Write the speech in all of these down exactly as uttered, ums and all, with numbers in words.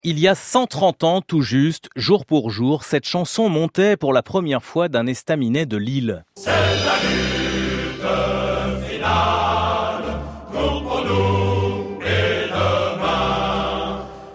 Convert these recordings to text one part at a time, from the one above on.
Il y a cent trente ans, tout juste, jour pour jour, cette chanson montait pour la première fois d'un estaminet de Lille. C'est la lutte finale, nous pour nous et demain,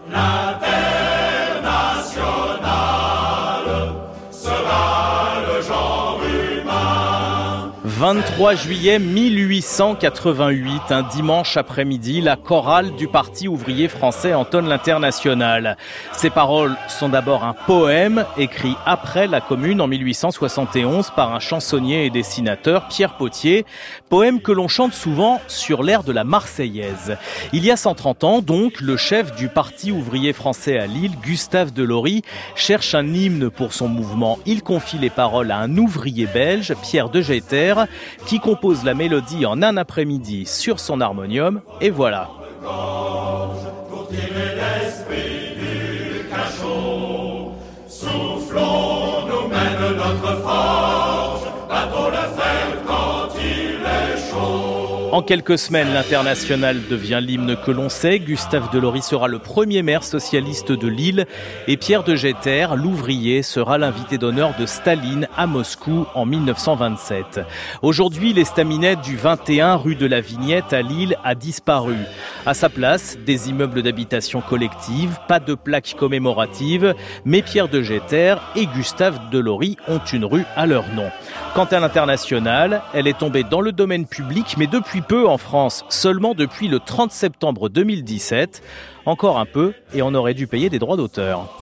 l'international sera le genre humain. vingt-trois juillet mille huit cent quatre-vingt-huit, un dimanche après-midi, la chorale du Parti ouvrier français entonne l'Internationale. Ces paroles sont d'abord un poème écrit après la Commune en mille huit cent soixante et onze par un chansonnier et dessinateur, Pierre Pothier, poème que l'on chante souvent sur l'air de la Marseillaise. Il y a cent trente ans, donc, le chef du Parti ouvrier français à Lille, Gustave Delory, cherche un hymne pour son mouvement. Il confie les paroles à un ouvrier belge, Pierre de Jeter, qui compose la mélodie en un après-midi sur son harmonium, et voilà. Pour tirer l'esprit du cachot, soufflons, nous mène notre forge, battons le fer quand il est chaud. En quelques semaines, l'Internationale devient l'hymne que l'on sait. Gustave Delory sera le premier maire socialiste de Lille et Pierre de Jeter, l'ouvrier, sera l'invité d'honneur de Staline à Moscou en mille neuf cent vingt-sept. Aujourd'hui, l'estaminet du vingt et un rue de la Vignette à Lille a disparu. À sa place, des immeubles d'habitation collective, pas de plaque commémorative, mais Pierre de Jeter et Gustave Delory ont une rue à leur nom. Quant à l'Internationale, elle est tombée dans le domaine public, mais depuis peu en France, seulement depuis le trente septembre deux mille dix-sept. Encore un peu et on aurait dû payer des droits d'auteur.